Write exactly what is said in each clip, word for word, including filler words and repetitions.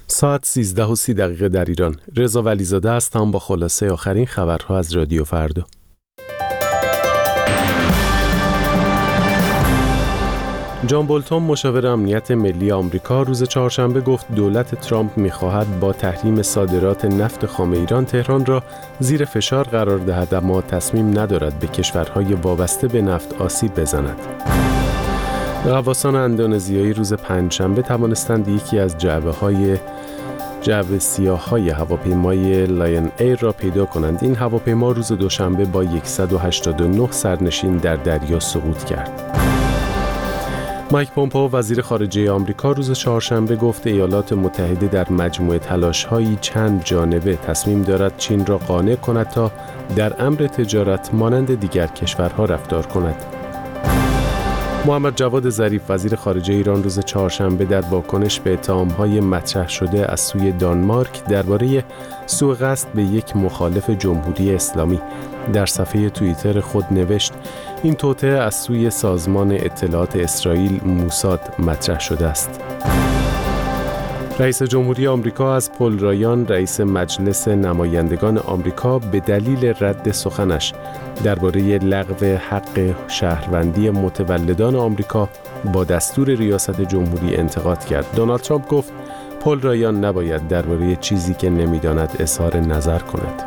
ساعت سیزده و سی دقیقه در ایران. رضا ولیزاده هستم با خلاصه آخرین خبرها از رادیو فردا. جان بولتون مشاور امنیت ملی آمریکا روز چهارشنبه گفت دولت ترامپ می‌خواهد با تحریم صادرات نفت خام ایران تهران را زیر فشار قرار دهد، اما تصمیم ندارد به کشورهای وابسته به نفت آسیب بزند. غواصان اندونزیایی روز پنجشنبه توانستند یکی از جعبه‌های جعبه سیاه‌های هواپیمای لاین ایر را پیدا کنند. این هواپیما روز دوشنبه با صد و هشتاد و نه سرنشین در دریا سقوط کرد. مایک پومپئو وزیر خارجه آمریکا روز چهارشنبه گفت ایالات متحده در مجموعه تلاش‌های چند جانبه تصمیم دارد چین را قانع کند تا در امر تجارت مانند دیگر کشورها رفتار کند. محمد جواد ظریف وزیر خارجه ایران روز چهارشنبه در واکنش به اتهام‌های مطرح شده از سوی دانمارک درباره سوء قصد به یک مخالف جمهوری اسلامی در صفحه توییتر خود نوشت این توطئه از سوی سازمان اطلاعات اسرائیل موساد مطرح شده است. رئیس جمهوری آمریکا از پل رایان رئیس مجلس نمایندگان آمریکا به دلیل رد سخنش درباره لغو حق شهروندی متولدان آمریکا با دستور ریاست جمهوری انتقاد کرد. دونالد ترامپ گفت پل رایان نباید درباره چیزی که نمی‌داند اظهار نظر کند.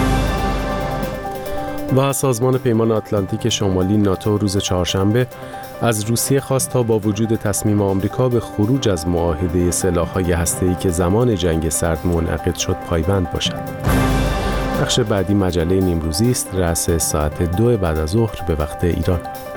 و سازمان پیمان آتلانتیک شمالی ناتو روز چهارشنبه از روسیه خواست تا با وجود تصمیم آمریکا به خروج از معاهده سلاح‌های هسته‌ای که زمان جنگ سرد منعقد شد پایبند باشد. بخش بعدی مجله نیمروزی است، رأس ساعت دو بعد از ظهر به وقت ایران.